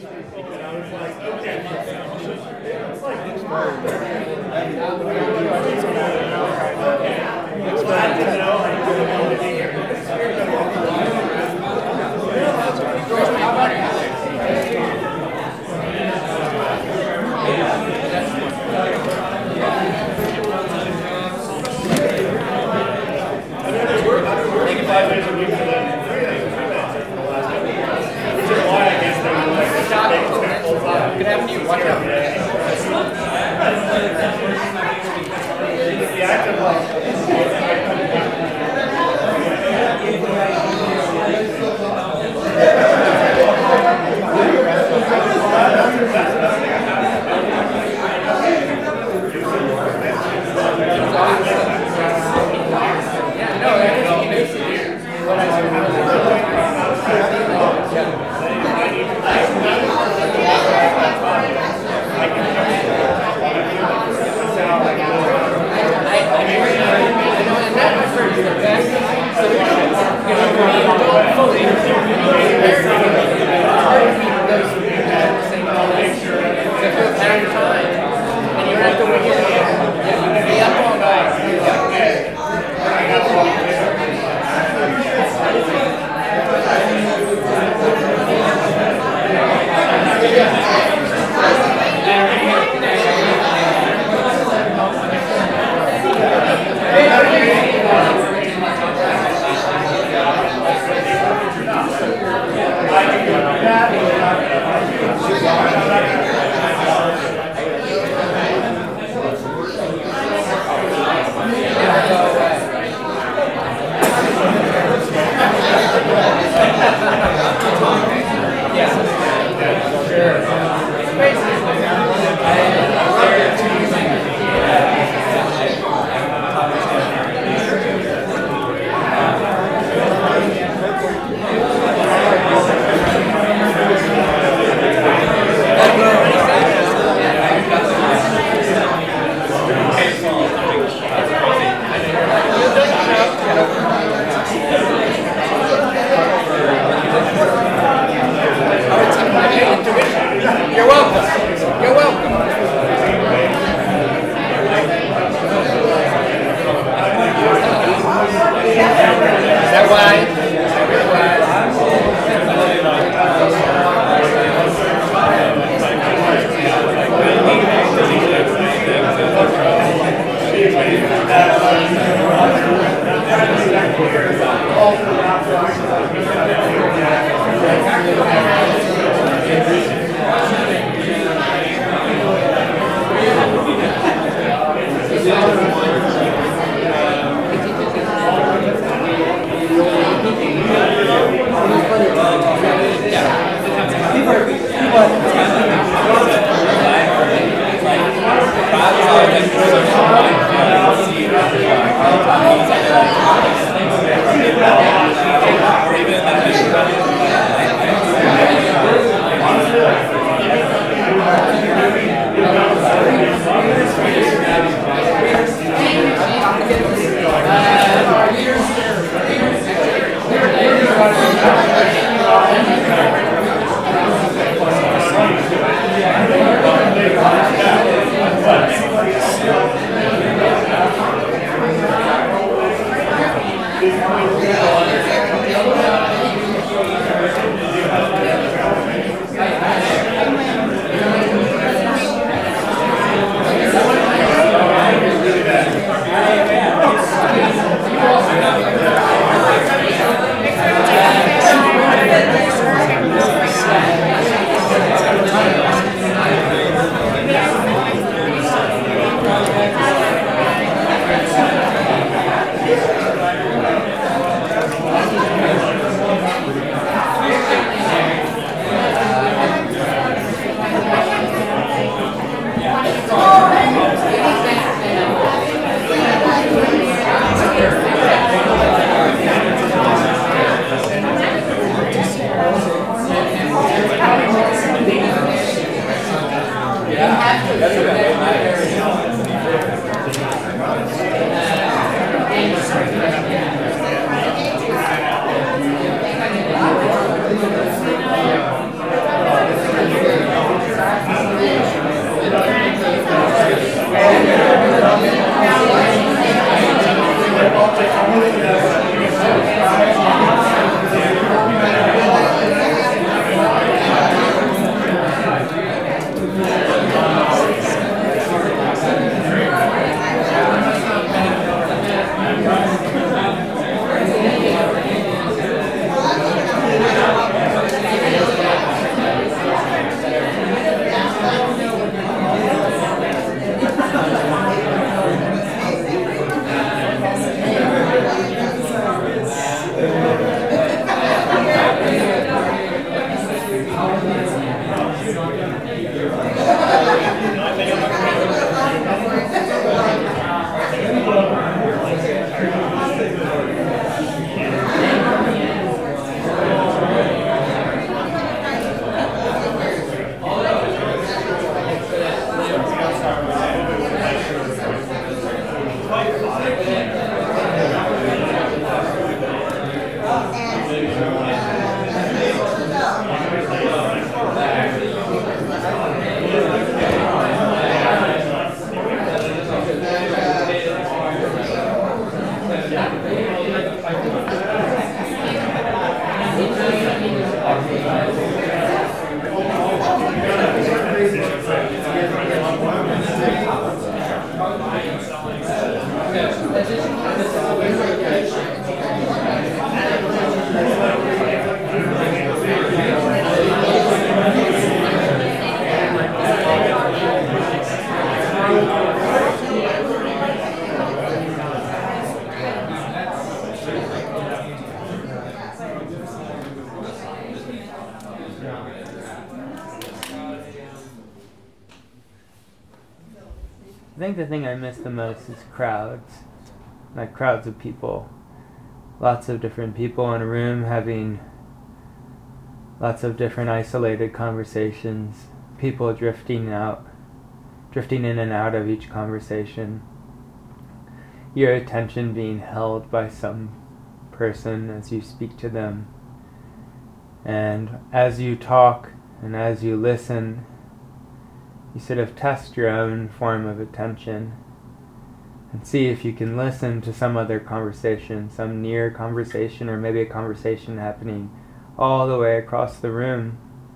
Good afternoon. Watch out. think the thing I miss the most is crowds. Like crowds of people. Lots of different people in a room having lots of different isolated conversations. People drifting in and out of each conversation. Your attention being held by some person as you speak to them. And as you talk and as you listen, you sort of test your own form of attention and see if you can listen to some other conversation, some near conversation, or maybe a conversation happening all the way across the room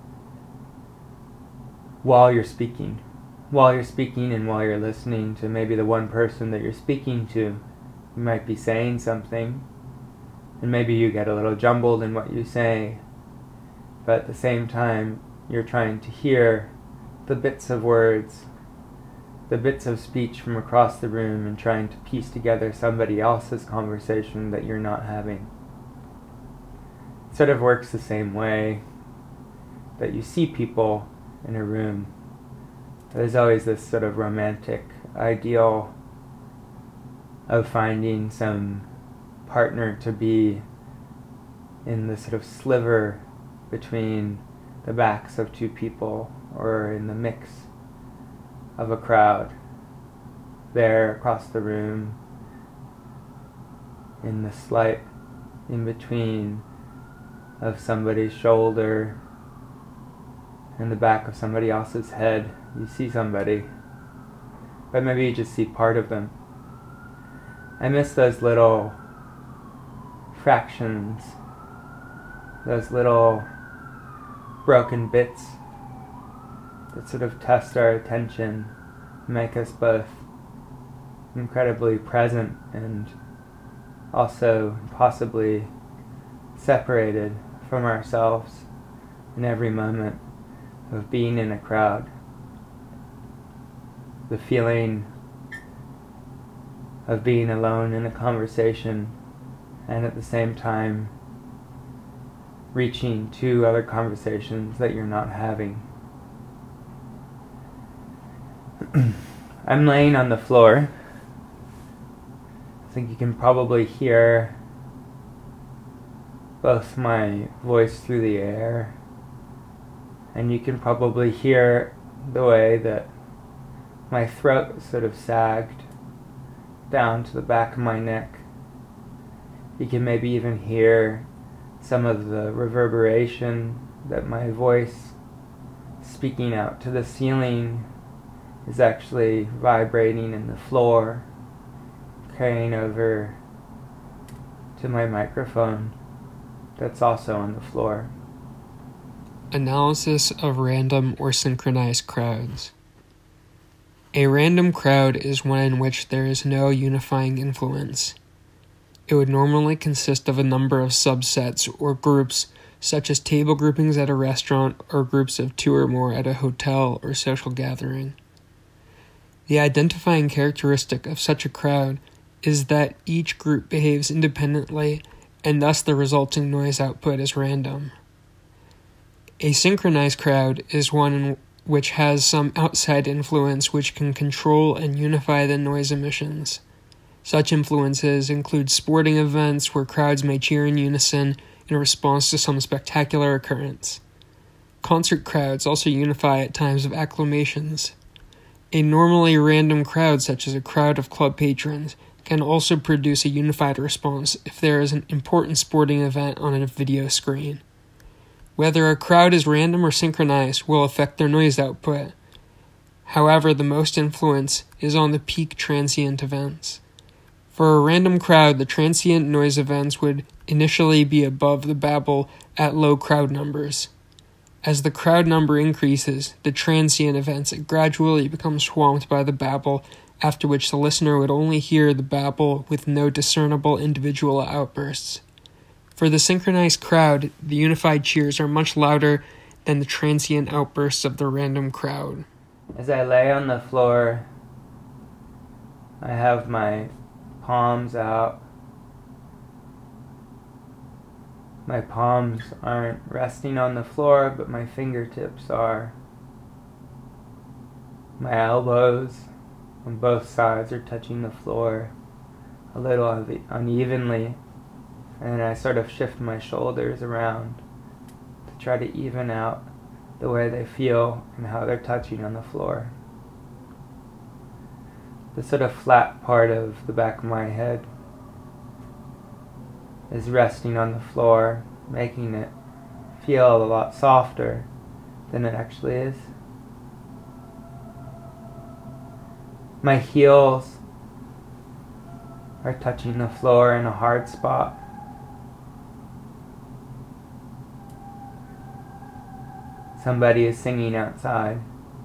while you're speaking. While you're speaking and while you're listening to maybe the one person that you're speaking to. You might be saying something, and maybe you get a little jumbled in what you say, but at the same time, you're trying to hear the bits of words, the bits of speech from across the room, and trying to piece together somebody else's conversation that you're not having. It sort of works the same way that you see people in a room. There's always this sort of romantic ideal of finding some partner to be in the sort of sliver between the backs of two people, or in the mix of a crowd there across the room, in the slight in between of somebody's shoulder and the back of somebody else's head. You see somebody, but maybe you just see part of them. I miss those little fractions, those little broken bits that sort of test our attention, make us both incredibly present and also possibly separated from ourselves in every moment of being in a crowd. The feeling of being alone in a conversation and at the same time reaching to other conversations that you're not having. I'm laying on the floor. I think you can probably hear both my voice through the air, and you can probably hear the way that my throat sort of sagged down to the back of my neck. You can maybe even hear some of the reverberation that my voice speaking out to the ceiling is actually vibrating in the floor, carrying over to my microphone that's also on the floor. Analysis of random or synchronized crowds. A random crowd is one in which there is no unifying influence. It would normally consist of a number of subsets or groups, such as table groupings at a restaurant or groups of two or more at a hotel or social gathering. The identifying characteristic of such a crowd is that each group behaves independently, and thus the resulting noise output is random. A synchronized crowd is one which has some outside influence which can control and unify the noise emissions. Such influences include sporting events where crowds may cheer in unison in response to some spectacular occurrence. Concert crowds also unify at times of acclamations. A normally random crowd, such as a crowd of club patrons, can also produce a unified response if there is an important sporting event on a video screen. Whether a crowd is random or synchronized will affect their noise output. However, the most influence is on the peak transient events. For a random crowd, the transient noise events would initially be above the babble at low crowd numbers. As the crowd number increases, the transient events gradually become swamped by the babble, after which the listener would only hear the babble with no discernible individual outbursts. For the synchronized crowd, the unified cheers are much louder than the transient outbursts of the random crowd. As I lay on the floor, I have my palms out. My palms aren't resting on the floor, but my fingertips are. My elbows on both sides are touching the floor a little unevenly, and I sort of shift my shoulders around to try to even out the way they feel and how they're touching on the floor. The sort of flat part of the back of my head is resting on the floor, making it feel a lot softer than it actually is. My heels are touching the floor in a hard spot. Somebody is singing outside.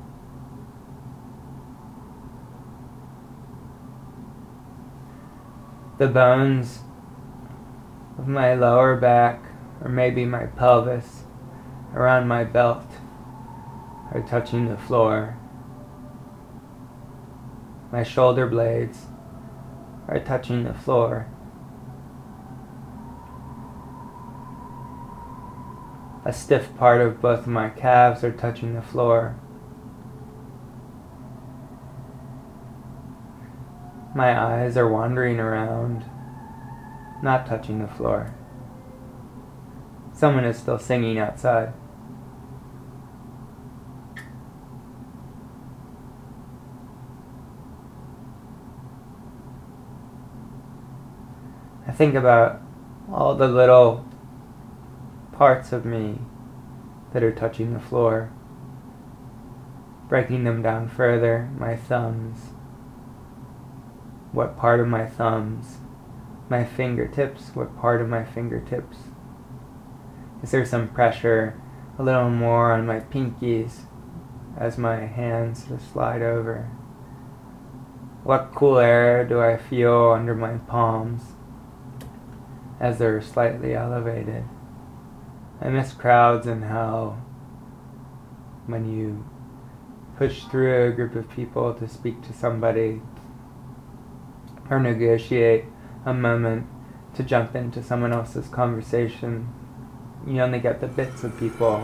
The bones of my lower back, or maybe my pelvis, around my belt, are touching the floor. My shoulder blades are touching the floor. A stiff part of both of my calves are touching the floor. My eyes are wandering around, not touching the floor. Someone is still singing outside. I think about all the little parts of me that are touching the floor, breaking them down further. My thumbs. What part of my thumbs? My fingertips. What part of my fingertips? Is there some pressure, a little more on my pinkies as my hands just slide over? What cool air do I feel under my palms as they're slightly elevated? I miss crowds and how when you push through a group of people to speak to somebody or negotiate a moment to jump into someone else's conversation, you only get the bits of people.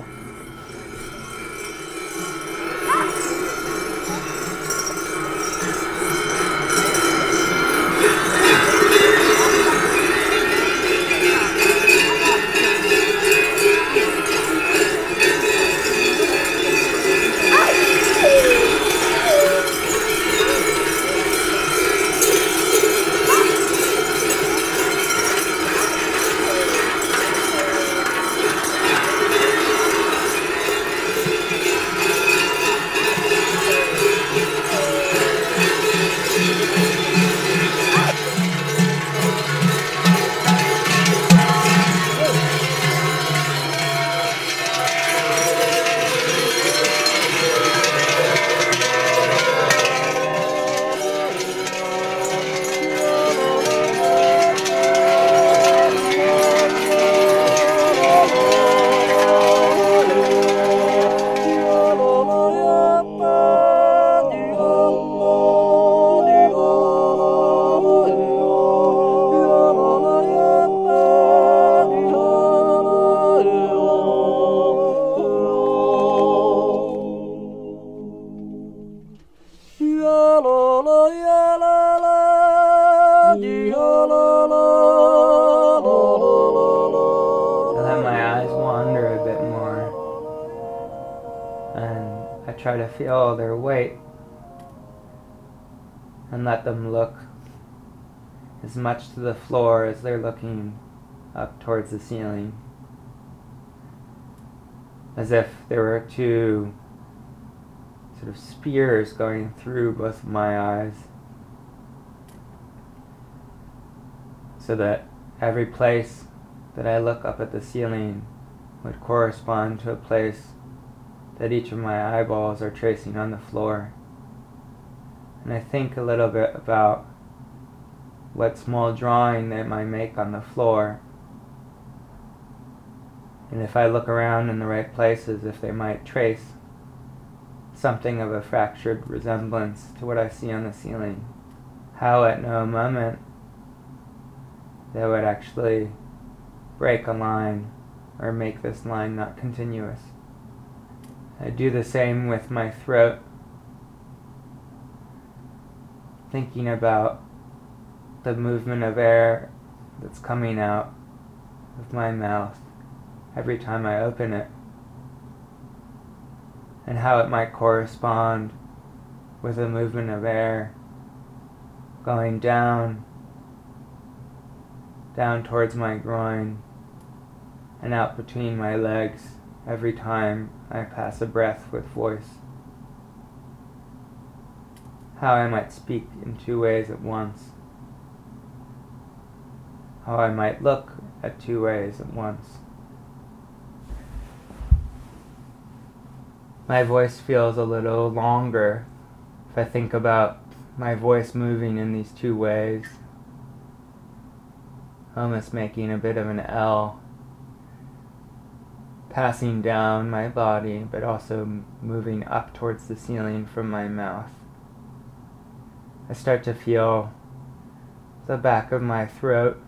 Try to feel their weight and let them look as much to the floor as they're looking up towards the ceiling, as if there were two sort of spears going through both of my eyes, so that every place that I look up at the ceiling would correspond to a place that each of my eyeballs are tracing on the floor. And I think a little bit about what small drawing they might make on the floor, and if I look around in the right places, if they might trace something of a fractured resemblance to what I see on the ceiling. How at no moment they would actually break a line or make this line not continuous. I do the same with my throat. thinking about the movement of air that's coming out of my mouth every time I open it, and how it might correspond with the movement of air going down towards my groin and out between my legs every time I pass a breath with voice. How I might speak in two ways at once. How I might look at two ways at once. My voice feels a little longer if I think about my voice moving in these two ways, almost making a bit of an L, passing down my body, but also moving up towards the ceiling from my mouth. I start to feel the back of my throat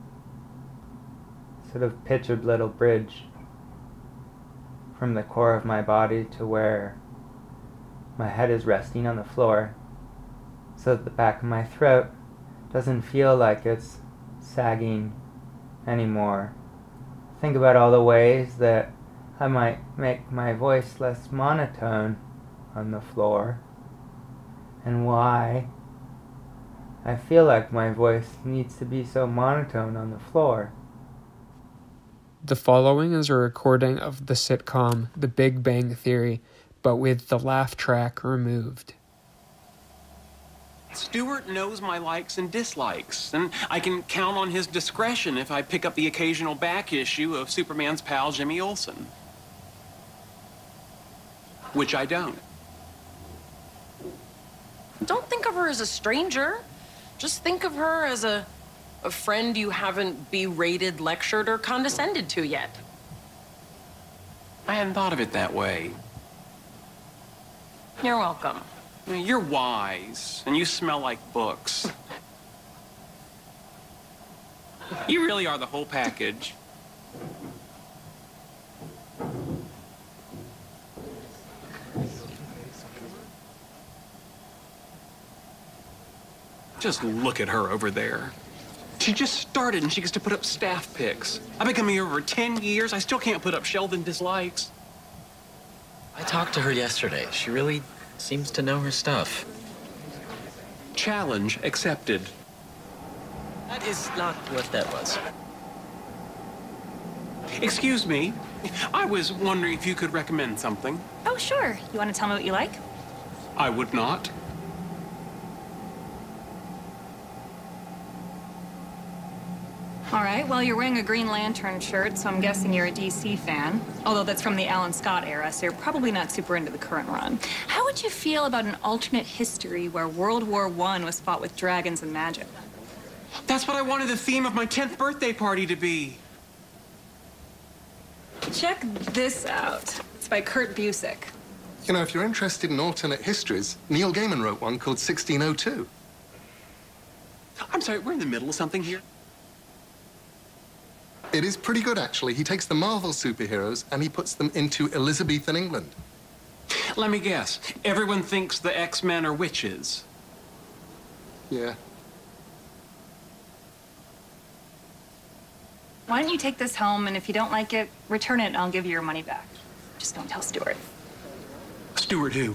sort of pitch a little bridge from the core of my body to where my head is resting on the floor, so that the back of my throat doesn't feel like it's sagging anymore. Think about all the ways that I might make my voice less monotone on the floor, and why I feel like my voice needs to be so monotone on the floor. The following is a recording of the sitcom The Big Bang Theory, but with the laugh track removed. Stuart knows my likes and dislikes, and I can count on his discretion if I pick up the occasional back issue of Superman's pal Jimmy Olsen. Which I don't. Don't think of her as a stranger. Just think of her as a friend you haven't berated, lectured, or condescended to yet. I hadn't thought of it that way. You're welcome. You're wise, and you smell like books. You really are the whole package. Just look at her over there. She just started and she gets to put up staff pics. I've been coming here over 10 years. I still can't put up Sheldon dislikes. I talked to her yesterday. She really seems to know her stuff. Challenge accepted. That is not what that was. Excuse me. I was wondering if you could recommend something. Oh, sure. You want to tell me what you like? I would not. All right, well, you're wearing a Green Lantern shirt, so I'm guessing you're a DC fan. Although that's from the Alan Scott era, so you're probably not super into the current run. How would you feel about an alternate history where World War I was fought with dragons and magic? That's what I wanted the theme of my 10th birthday party to be. Check this out. It's by Kurt Busiek. You know, if you're interested in alternate histories, Neil Gaiman wrote one called 1602. I'm sorry, we're in the middle of something here. It is pretty good, actually. He takes the Marvel superheroes and he puts them into Elizabethan England. Let me guess. Everyone thinks the X-Men are witches. Yeah. Why don't you take this home, and if you don't like it, return it and I'll give you your money back. Just don't tell Stuart. Stuart who?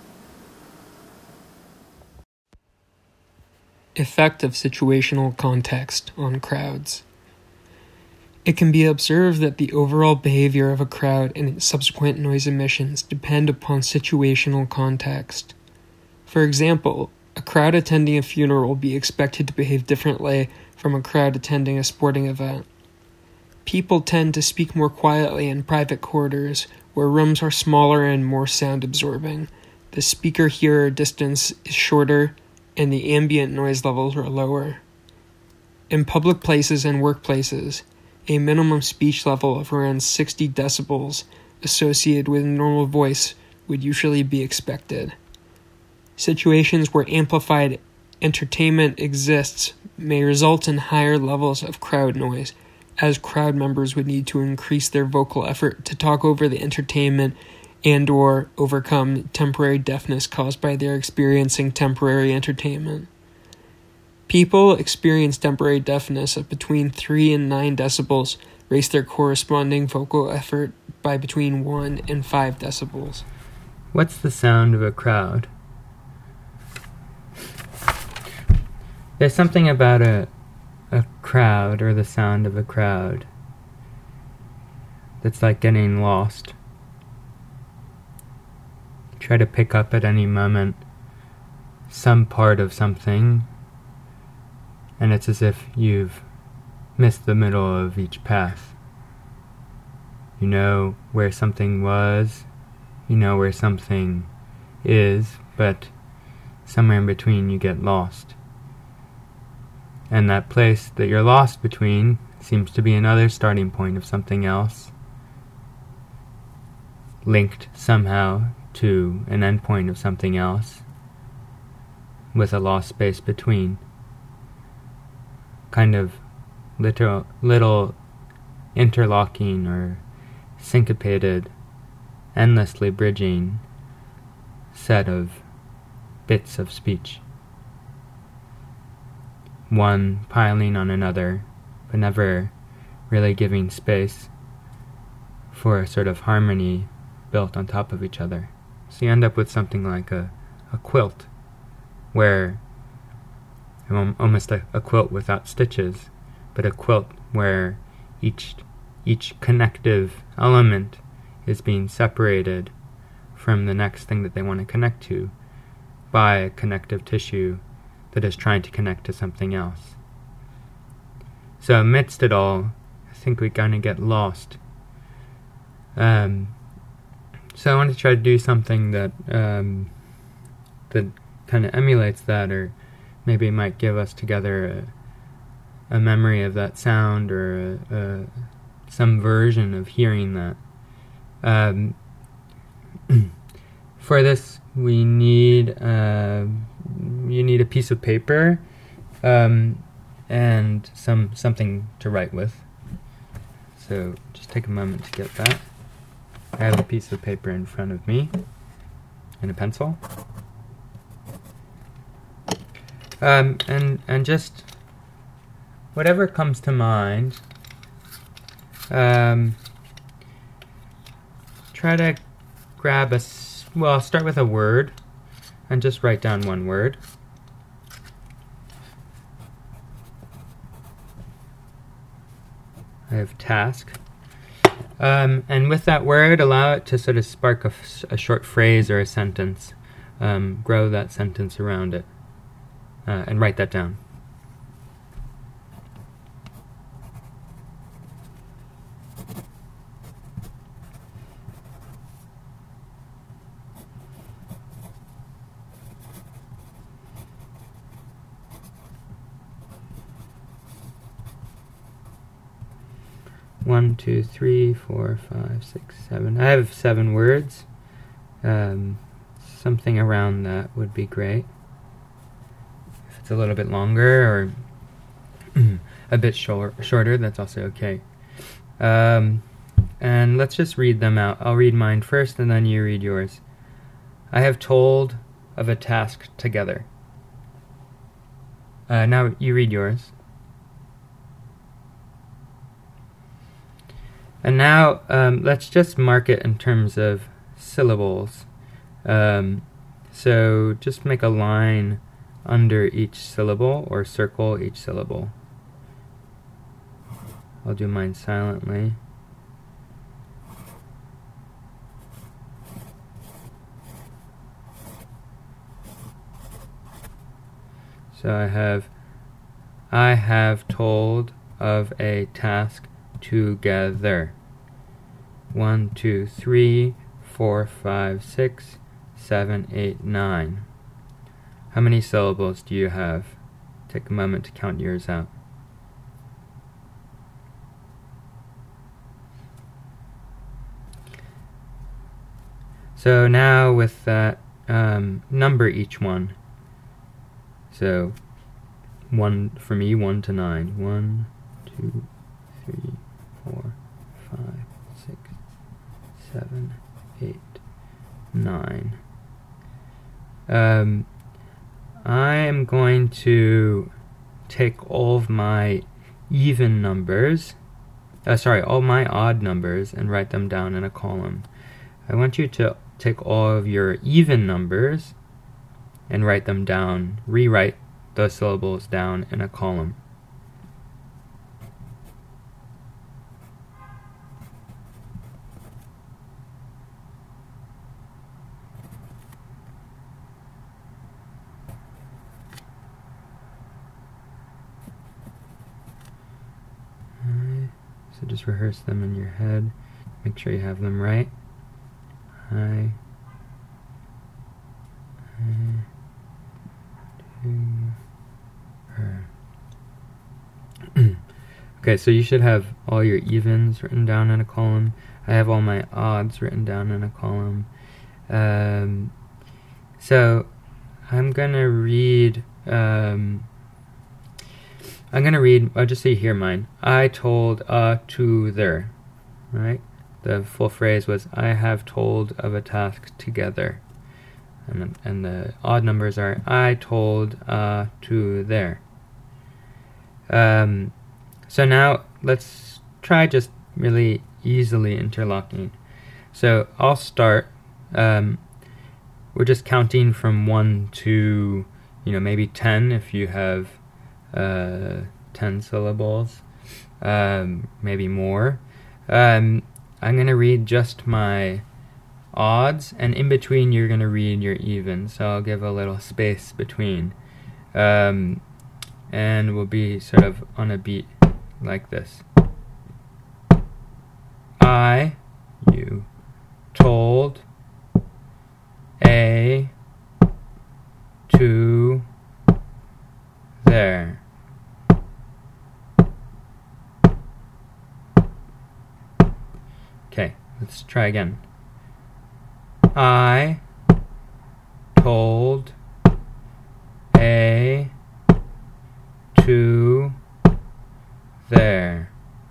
Effect of situational context on crowds. It can be observed that the overall behavior of a crowd and its subsequent noise emissions depend upon situational context. For example, a crowd attending a funeral will be expected to behave differently from a crowd attending a sporting event. People tend to speak more quietly in private quarters, where rooms are smaller and more sound-absorbing. The speaker-hearer distance is shorter, and the ambient noise levels are lower. In public places and workplaces, a minimum speech level of around 60 decibels associated with normal voice would usually be expected. Situations where amplified entertainment exists may result in higher levels of crowd noise, as crowd members would need to increase their vocal effort to talk over the entertainment and/or overcome temporary deafness caused by their experiencing temporary entertainment. People experience temporary deafness of between 3 and 9 decibels, raise their corresponding vocal effort by between 1 and 5 decibels. What's the sound of a crowd? There's something about a crowd, or the sound of a crowd, that's like getting lost. Try to pick up at any moment some part of something, and it's as if you've missed the middle of each path. You know where something was, you know where something is, but somewhere in between you get lost. And that place that you're lost between seems to be another starting point of something else, linked somehow to an endpoint of something else, with a lost space between. Kind of little interlocking or syncopated, endlessly bridging set of bits of speech. One piling on another, but never really giving space for a sort of harmony built on top of each other. So you end up with something like a quilt, where almost a quilt without stitches, but a quilt where each connective element is being separated from the next thing that they want to connect to by a connective tissue that is trying to connect to something else. So amidst it all, I think we kind of get lost. So I want to try to do something that that kind of emulates that, or maybe might give us together a memory of that sound, or some version of hearing that. For this, we need you need a piece of paper and something to write with. So just take a moment to get that. I have a piece of paper in front of me and a pencil. And just whatever comes to mind, try to grab start with a word and just write down one word. I have task. And with that word, allow it to sort of spark a short phrase or a sentence. Grow that sentence around it. And write that down. One, two, three, 4, 5, 6, 7. I have 7 words. Something around that would be great. If it's a little bit longer or a bit shorter, that's also okay. And let's just read them out. I'll read mine first, and then you read yours. I have told of a task together. Now you read yours. And now let's just mark it in terms of syllables. So just make a line under each syllable, or circle each syllable. I'll do mine silently. So I have told of a task together. 1, 2, 3, 4, 5, 6, 7, 8, 9. How many syllables do you have? Take a moment to count yours out. So now with that, number each one. So 1 for me, 1 to 9. 1, 2, 3, 4, 5, 6, 7, 8, 9. I am going to take all of my even numbers, all my odd numbers, and write them down in a column. I want you to take all of your even numbers and write them down, rewrite those syllables down in a column. So just rehearse them in your head. Make sure you have them right. I, to, her. Okay, so you should have all your evens written down in a column. I have all my odds written down in a column. So I'm gonna read. I'll just say here mine. I told to their, right? The full phrase was, I have told of a task together. And the odd numbers are, I told to their. So now let's try just really easily interlocking. So I'll start. We're just counting from 1 to, maybe 10 if you have 10 syllables, maybe more. I'm going to read just my odds, and in between you're going to read your evens, so I'll give a little space between. And we'll be sort of on a beat like this. You told a to their. Okay, let's try again. I told a to their.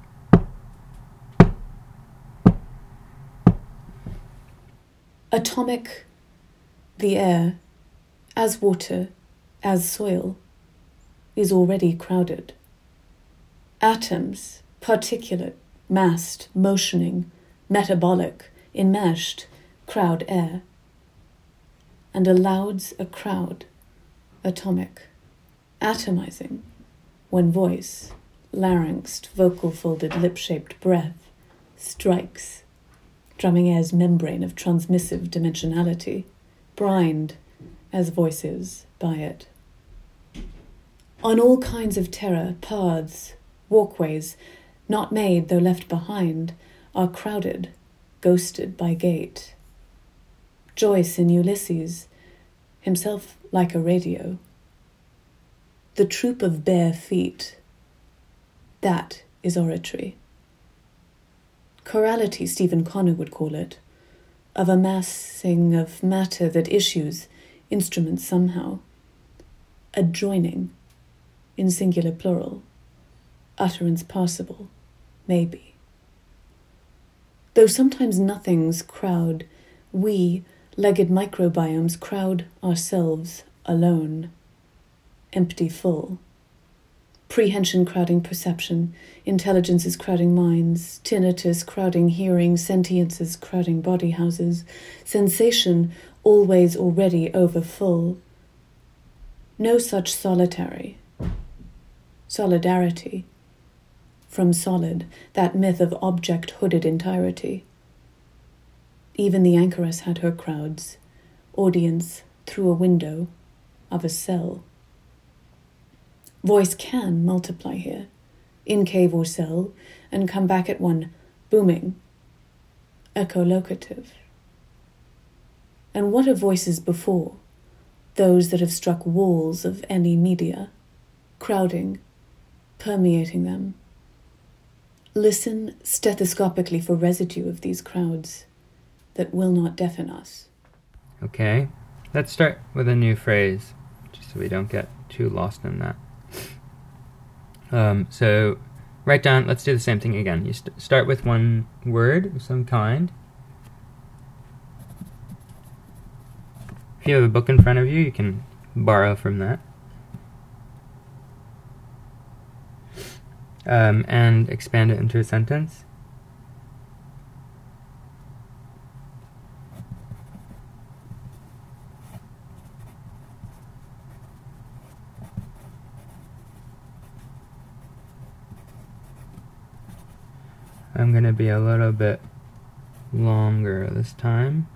Atomic, the air, as water, as soil, is already crowded. Atoms, particulate, massed, motioning, metabolic, enmeshed, crowd air. And a loud's a crowd, atomic, atomizing, when voice, larynxed, vocal-folded, lip-shaped breath, strikes, drumming air's membrane of transmissive dimensionality, brined as voices by it. On all kinds of terror, paths, walkways, not made though left behind, are crowded, ghosted by gate. Joyce in Ulysses, himself like a radio. The troop of bare feet, that is oratory. Chorality, Stephen Connor would call it, of a massing of matter that issues, instruments somehow. A joining, in singular plural, utterance possible, maybe. Though sometimes nothings crowd, we, legged microbiomes, crowd ourselves alone, empty full. Prehension crowding perception, intelligences crowding minds, tinnitus crowding hearing, sentiences crowding body houses, sensation always already over full. No such solitary. Solidarity. From solid, that myth of object-hooded entirety. Even the anchoress had her crowds, audience through a window of a cell. Voice can multiply here, in cave or cell, and come back at one, booming, echolocative. And what are voices before? Those that have struck walls of any media, crowding, permeating them. Listen stethoscopically for residue of these crowds that will not deafen us. Okay, let's start with a new phrase, just so we don't get too lost in that. So write down, let's do the same thing again. You start with one word of some kind. If you have a book in front of you, you can borrow from that. and expand it into a sentence. I'm going to be a little bit longer this time.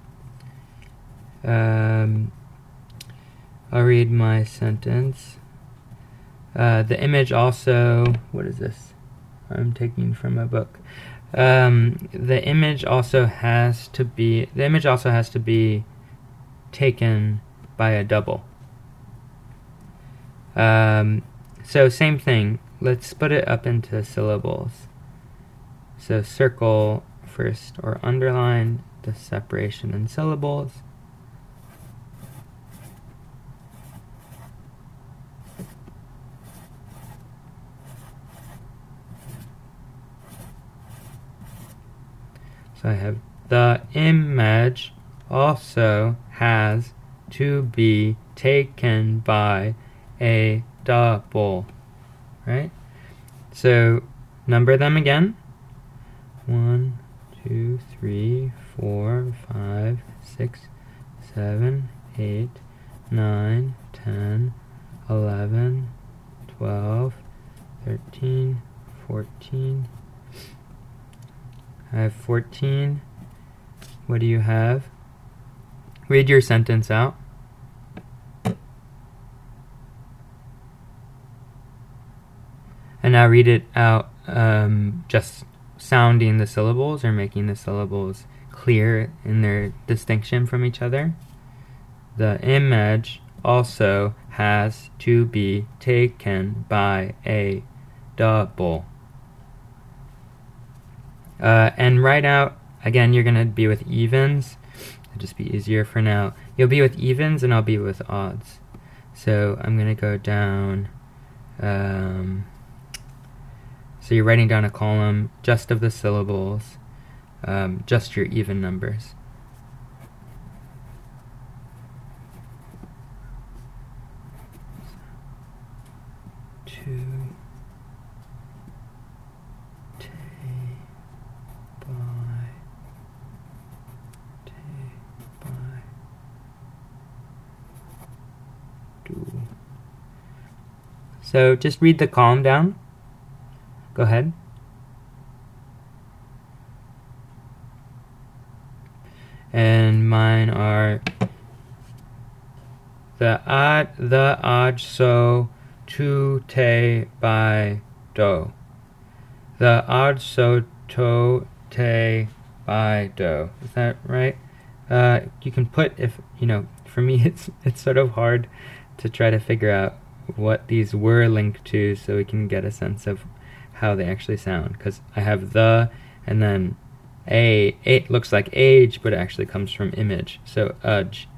I'll read my sentence. The image also... What is this? I'm taking from a book. The image also has to be taken by a double. So same thing. Let's split it up into syllables. So circle first or underline the separation in syllables. So I have the image also has to be taken by a double, right? So number them again. 1, 2, 3, 4, 5, 6, 7, 8, 9, 10, 11, 12, 13, 14. I have 14. What do you have? Read your sentence out. And now read it out just sounding the syllables or making the syllables clear in their distinction from each other. The image also has to be taken by a double. And write out, again, you're going to be with evens. It'll just be easier for now. You'll be with evens and I'll be with odds. So I'm going to go down. So you're writing down a column just of the syllables, just your even numbers. So just read the column down. Go ahead. And mine are the odd so to te by do. The odd so to te by do. Is that right? You can put, if you know, for me it's sort of hard to try to figure out what these were linked to so we can get a sense of how they actually sound, because I have the and then it looks like age, but it actually comes from image. So edge.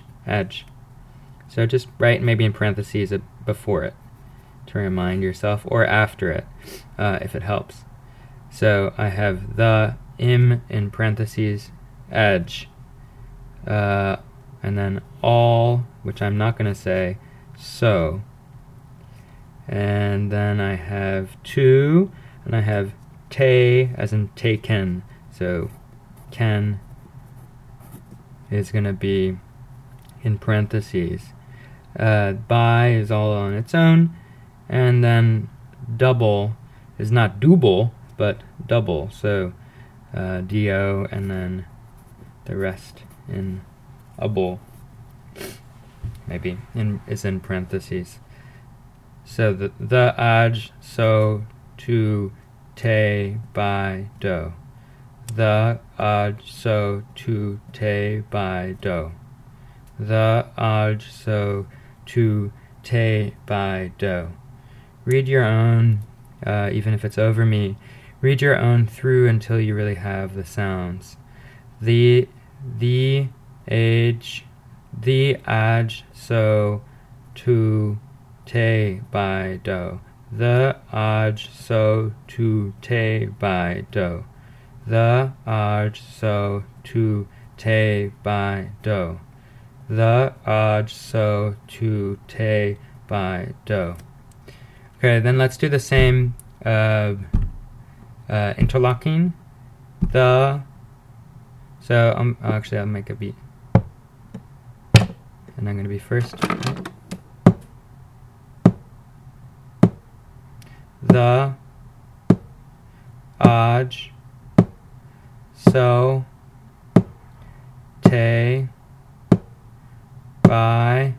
So just write maybe in parentheses before it to remind yourself, or after it if it helps. So I have the im in parentheses edge, and then all, which I'm not going to say, so. And then I have to, and I have te as in taken. So can is going to be in parentheses. By is all on its own. And then double is not double, but double. So do, and then the rest in able, maybe, is in parentheses. So the aj, so, to, te, by, do. The aj, so, to, te, by, do. The aj, so, to, te, by, do. Read your own, even if it's over me. Read your own through until you really have the sounds. The age, the aj, so, to, te by do. The aj so to te by do. The aj so to te by do. The aj so to te by do. Okay, then let's do the same interlocking. The. So actually I'll make a beat. And I'm going to be first. The. Aj. So. Te. By.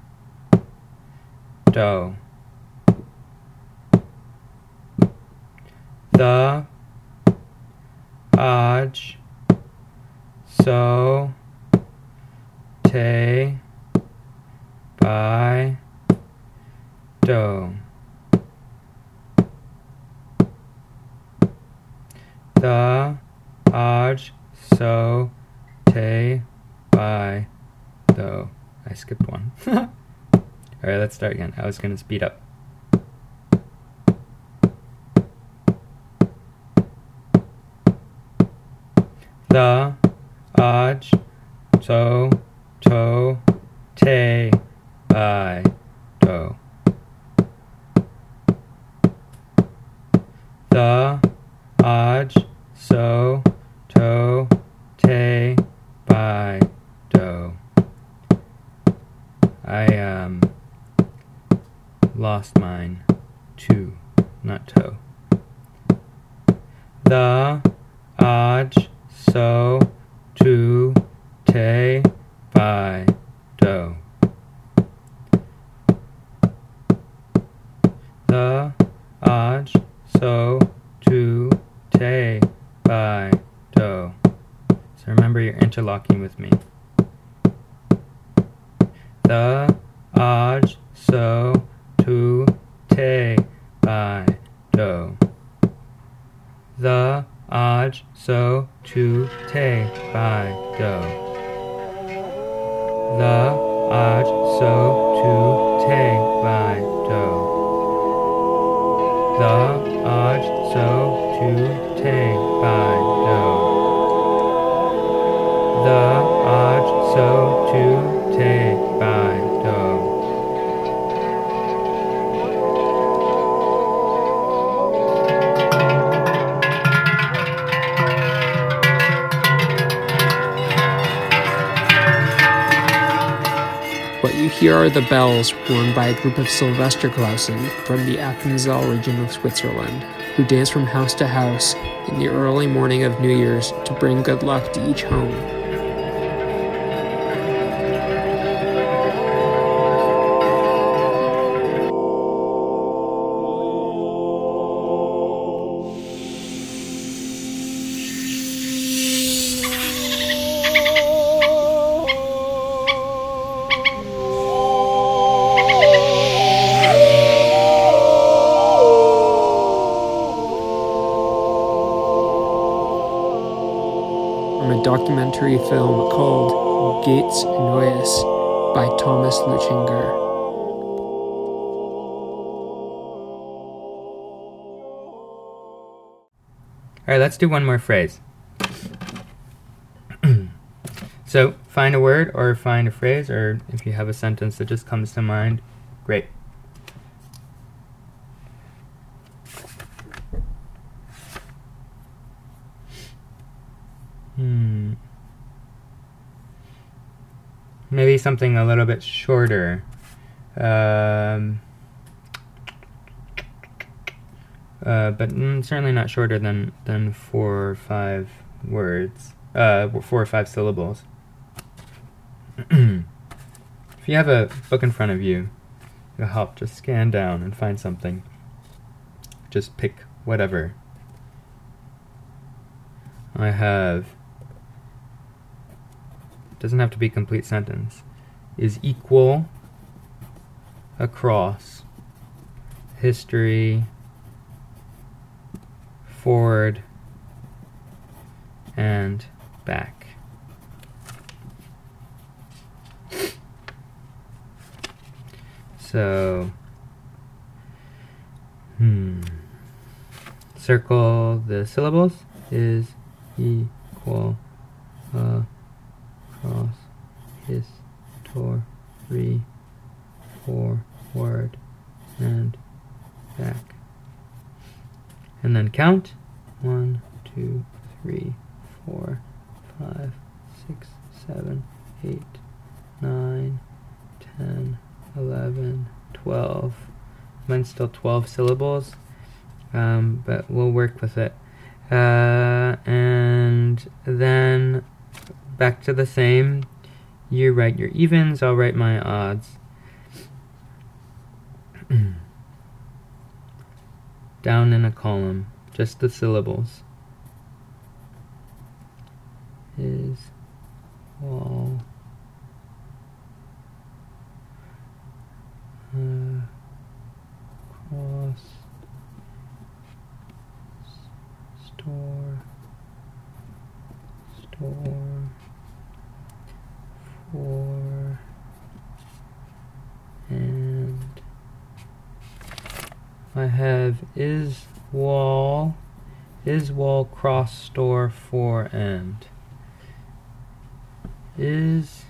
Do. The. Aj. So. Te. By. Do. The. Aj. So. Te. By. Do. I skipped one. Alright, let's start again. I was going to speed up. The, aj, so, to, te, by, do. The, aj, so, to, te, by, do. I lost mine. To, not toe. The, aj, so, to, te, by, do. The, aj, so, to, te, by, do. So remember you're interlocking with me. The, aj, so, to, te, by, do. The, aj, so, to, te, by, do. The, aj, so, to, te, by, do. The, aj, so, to, te, by, do. The, aj, so, to, te, by, do. What you hear are the bells worn by a group of Silvesterklausen from the Appenzell region of Switzerland, who dance from house to house in the early morning of New Year's to bring good luck to each home. Documentary film called Gates Neues by Thomas Lütchinger. Alright, let's do one more phrase. So, find a word or find a phrase, or if you have a sentence that just comes to mind, great. Maybe something a little bit shorter. But certainly not shorter than 4 or 5 words. 4 or 5 syllables. If you have a book in front of you, it'll help. Just scan down and find something. Just pick whatever. I have... doesn't have to be a complete sentence. Is equal, across, history, forward, and back. So, circle the syllables. Is equal, across, history, forward, and back. and then count. 1, 2, 3, 4, 5, 6, 7, 8, 9, 10, 11, 12. Mine's still 12 syllables, but we'll work with it. And then back to the same. You write your evens, I'll write my odds. Down in a column, just the syllables. Is wall cross store for and I have is wall cross store for and is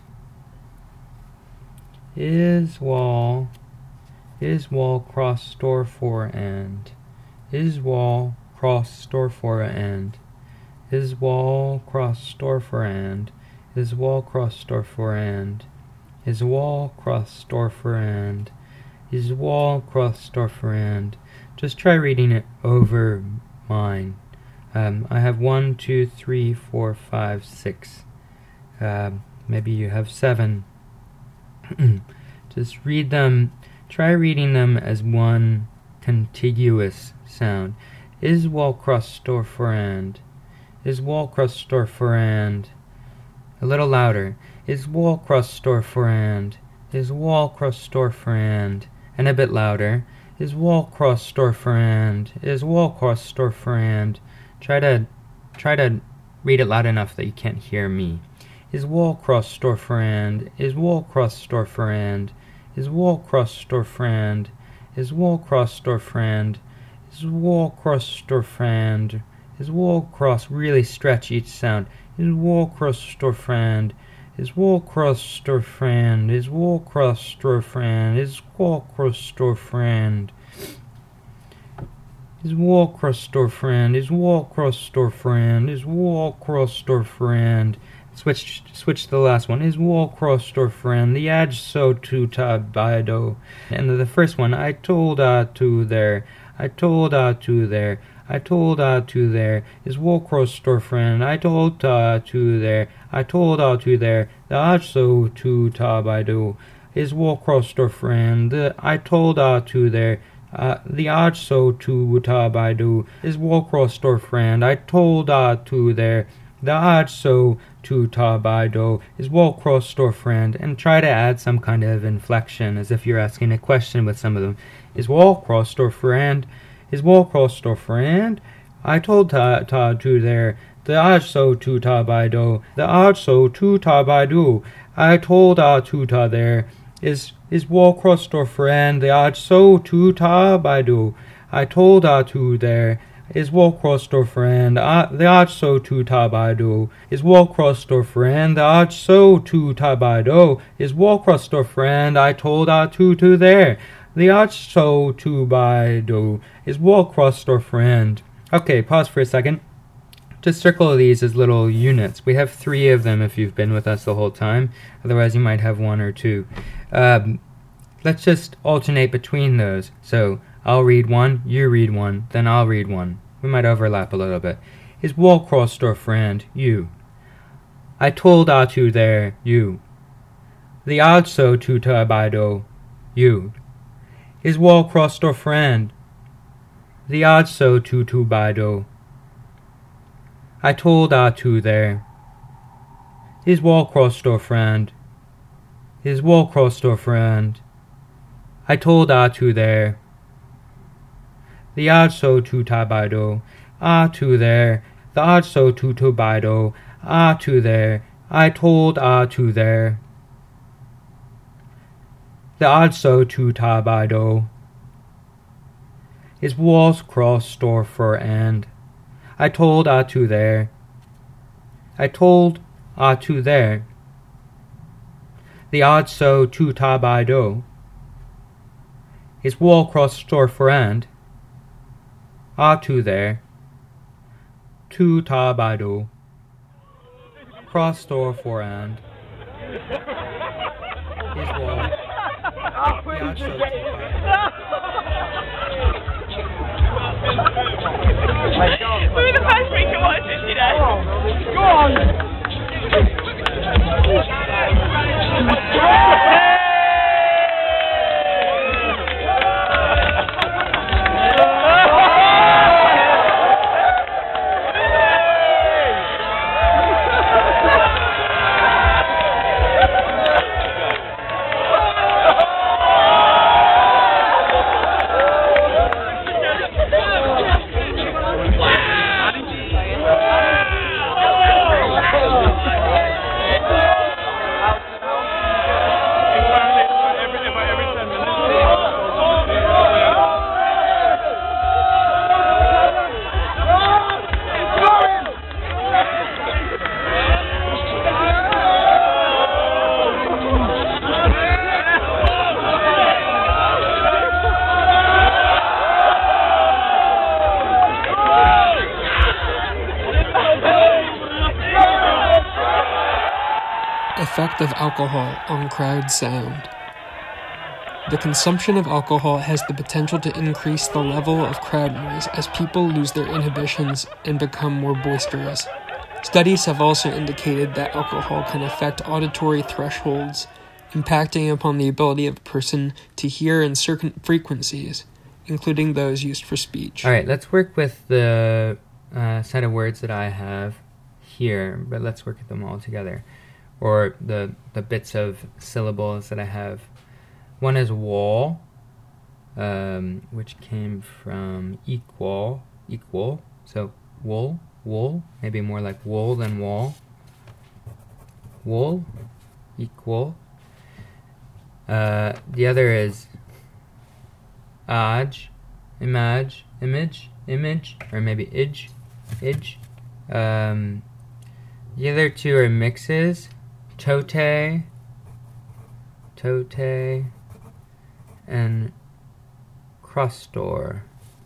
wall cross store for and is wall cross store for and is wall cross store for and is wall cross store for and is wall cross store for and is wall cross store for and. Just try reading it over mine. I have 1, 2, 3, 4, 5, 6. Maybe you have 7. Just read them. Try reading them as one contiguous sound. Is wall cross store for and. Is wall cross store for and. A little louder. Is wall cross store for and. Is wall cross store for and. And a bit louder. Is wall cross store for and. Is wall cross store for and. Try to read it loud enough that you can't hear me. Is wall cross store for and. Is wall cross store for and. Is wall cross store for and. Is wall cross store for and. Is wall cross store for and. Is wall cross, really stretch each sound. Is wall cross store for and. Is wall cross store for and. Is wall cross store for and. Is wall cross store for and. Is wall cross store for and. Is wall cross store for and. Is wall cross store for and. Switch to the last one. Is wall cross store for and. The edge so to tabaido. And the first one. I told to there. I told to there. I told to there. Is wall cross store for and. I told to there. I told to there. The edge so to tabaido. Is wall cross store for and. I told to there. The odds so to tabaido is wall cross store friend. I told to there. The odds so to tabaido is wall cross store friend. And try to add some kind of inflection as if you're asking a question with some of them. Is wall cross store friend? Is wall cross store friend? I told to there. The odds so to tabaido. The odds so to tabaido. I told to there. Is wall cross store friend. The odds so to tabaido. I told to there. Is wall cross store friend. The odds so to tabaido. Is wall cross store friend. The odds so to tabaido. Is wall cross store friend. I told to there. The odds so to baido. Is wall cross store friend. Okay, pause for a second. Just circle these as little units. We have 3 of them if you've been with us the whole time. Otherwise you might have 1 or 2. Let's just alternate between those. So I'll read 1, you read 1, then I'll read 1. We might overlap a little bit. Is wall cross store friend. You. I told to there. You. The odds so to tabaido. You. Is wall cross store friend. The odds so to tabaido. I told to there. Is wall cross store friend. Is wall cross store friend. I told to there. The odds so to tabaido. To there. The odds so to tabaido. To there. I told to there. The odds so to tabaido. Is walls cross store for and. I told to there. I told to there. The odds so to tabaido. Is wall cross store for and. tu there. Tu ta baidu. Cross door forehand. Is wall. Ya shou ti We're the first we can watch it today. Go on! Effect of alcohol on crowd sound. The consumption of alcohol has the potential to increase the level of crowd noise as people lose their inhibitions and become more boisterous. Studies have also indicated that alcohol can affect auditory thresholds, impacting upon the ability of a person to hear in certain frequencies, including those used for speech. Alright, let's work with the set of words that I have here, but let's work at them all together. Or the bits of syllables that I have. One is wall, which came from equal. So wool, maybe more like wool than wall. Wool, equal. The other is image, or maybe ij. The other two are mixes. Tote, and cross-door.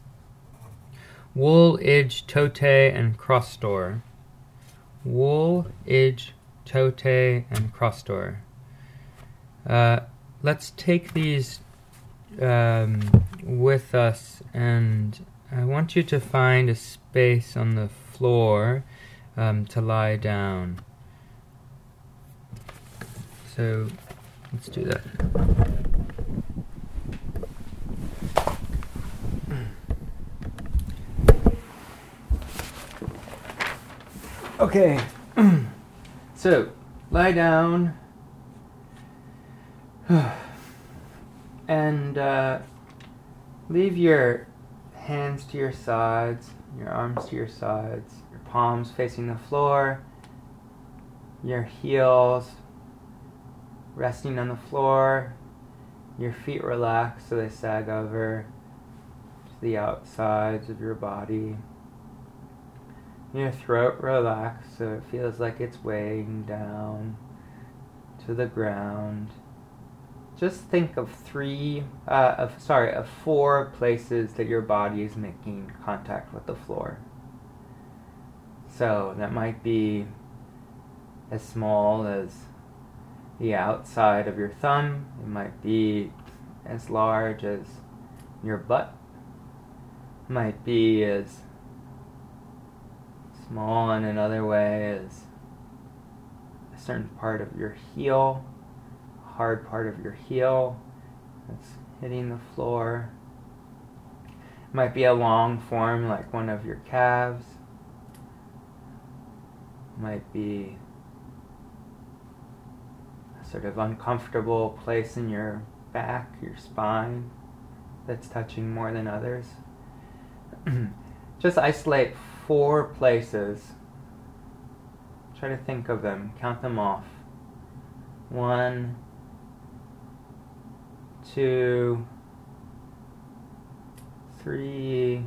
Wool, ij, tote, and cross-door. Wool, ij, tote, and cross-door. Let's take these with us, and I want you to find a space on the floor to lie down. So, let's do that. Okay, so lie down and leave your hands to your sides, your arms to your sides, your palms facing the floor, your heels resting on the floor, your feet relaxed so they sag over to the outsides of your body. Your throat relaxed so it feels like it's weighing down to the ground. Just think of four places that your body is making contact with the floor. So that might be as small as the outside of your thumb. It might be as large as your butt. It might be as small in another way as a certain part of your heel, a hard part of your heel that's hitting the floor. It might be a long form like one of your calves. It might be sort of uncomfortable place in your back, your spine, that's touching more than others. Just isolate 4 places. Try to think of them, count them off. 1, 2, 3,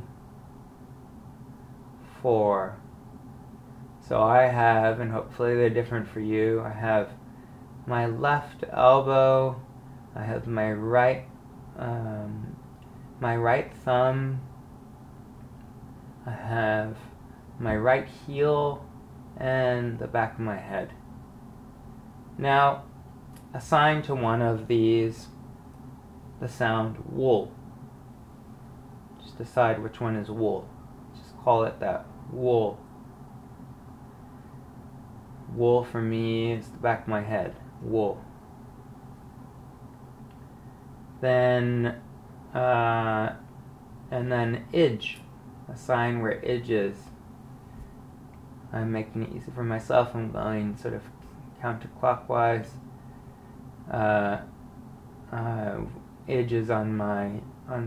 4. So I have, and hopefully they're different for you, I have my left elbow, I have my right thumb I have my right heel and the back of my head. Now, assign to one of these the sound wool. Just decide which one is wool. Just call it that, wool. Wool for me is the back of my head, wool. Then, and then edge, assign where edge is. I'm making it easy for myself. I'm going sort of counterclockwise. Edge is on my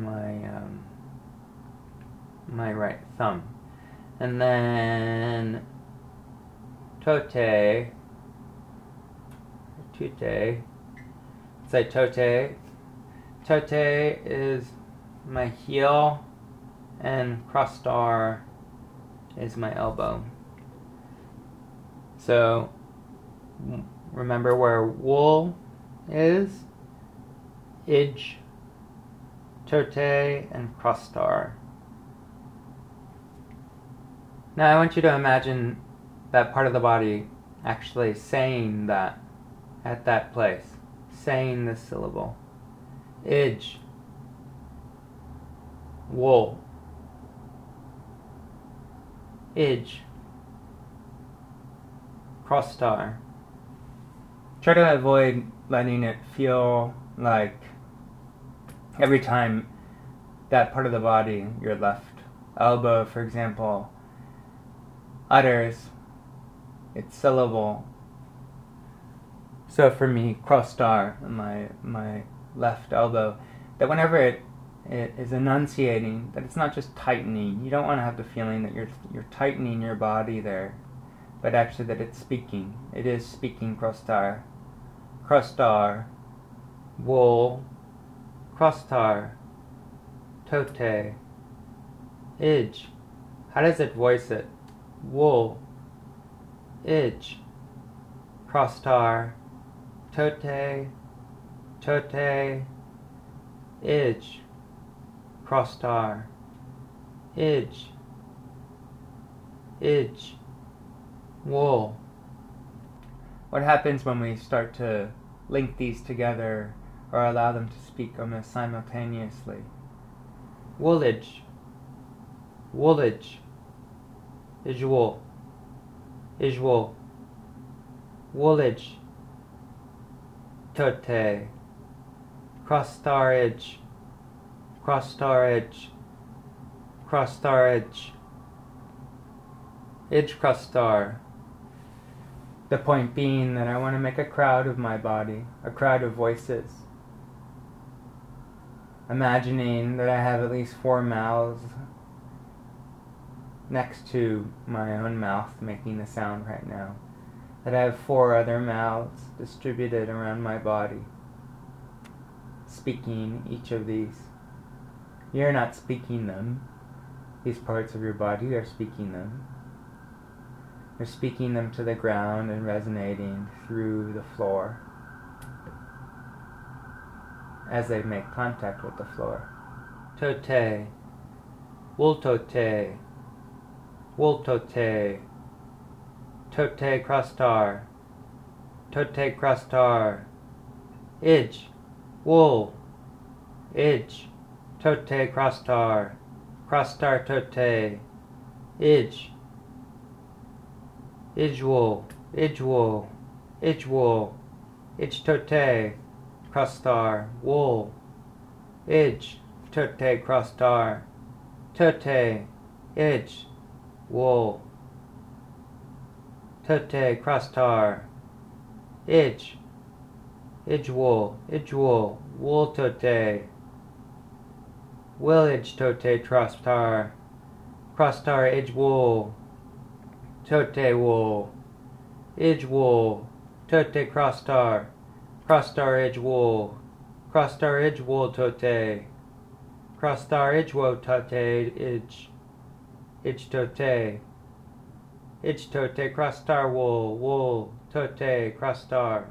my right thumb, and then tote. Say tote. Tote is my heel, and cross star is my elbow. So remember where wool is, edge, tote, and cross star. Now I want you to imagine that part of the body actually saying that at that place, saying this syllable. Edge, wool, edge, cross star. Try to avoid letting it feel like every time that part of the body, your left elbow, for example, utters its syllable. So for me, cross star, my left elbow, that whenever it is enunciating, that it's not just tightening. You don't want to have the feeling that you're tightening your body there, but actually that it's speaking. It is speaking cross star. Cross star, wool, cross star, tote, edge. How does it voice it? Wool, edge, cross star, tote, tote, edge, cross star, edge, edge, wool. What happens when we start to link these together or allow them to speak almost simultaneously? Woolage, woolage, ijwool, ijwool, woolage, tote, cross star edge, cross star edge, cross star edge, edge cross star. The point being that I want to make a crowd of my body, a crowd of voices. Imagining that I have at least 4 mouths next to my own mouth making the sound right now. That I have 4 other mouths distributed around my body, speaking each of these. You're not speaking them. These parts of your body are speaking them. You're speaking them to the ground and resonating through the floor as they make contact with the floor. Tote, wool tote, wool tote, tote cross star, tote cross star, edge, wool, edge, tote cross star tote, edge, ijwool, ijwool, ijwool, edge tote, cross star, wool, edge, tote cross star, tote, edge, wool, tote cross star, edge, ijwool, ijwool, wool tote, willage tote cross star, edge wool, tote wool, edge wool, tote cross star edge wool, cross star edge wool tote, cross star edge wool tote edge tote, edge tote cross star wool, wool tote cross star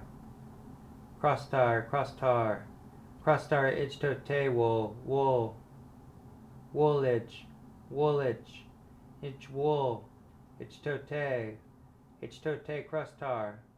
edge tote wool, wool, woolage, woolage, Hitch wool. Hitch tote. Hitch tote crustar.